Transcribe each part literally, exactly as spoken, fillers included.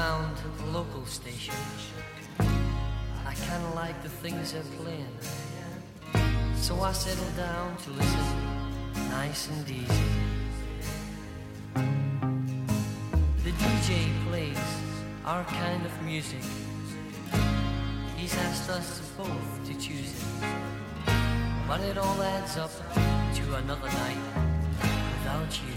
found a local station. I kinda like the things they're playing, so I settled down to listen, nice and easy. The D J plays our kind of music. He's asked us both to choose it, but it all adds up to another night without you.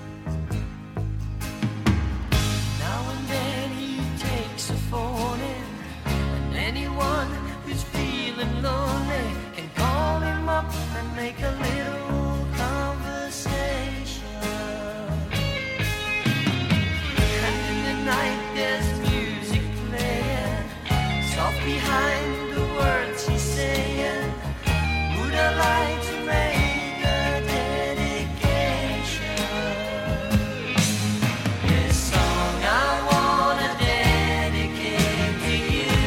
Now and then he takes a phone in, and anyone who's feeling lonely can call him up and make a little conversation. And in the night there's music playing, soft behind the words he's saying. Would I like to make a dedication? This song I wanna dedicate to you,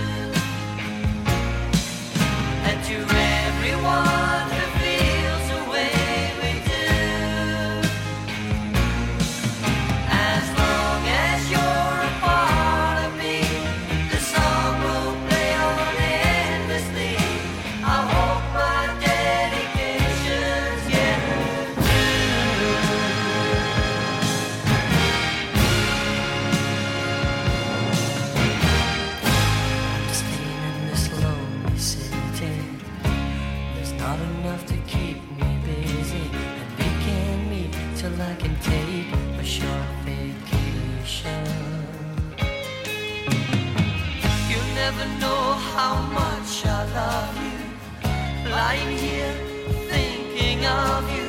and to everyone who feels the way we do. As long as you're a part of me, the song will play on endlessly. I hope my dedications get through. I'm staying in this lonely city. There's not enough to keep me busy, and we can't meet till I can take a short vacation. You'll never know how much I love you, lying here thinking of you.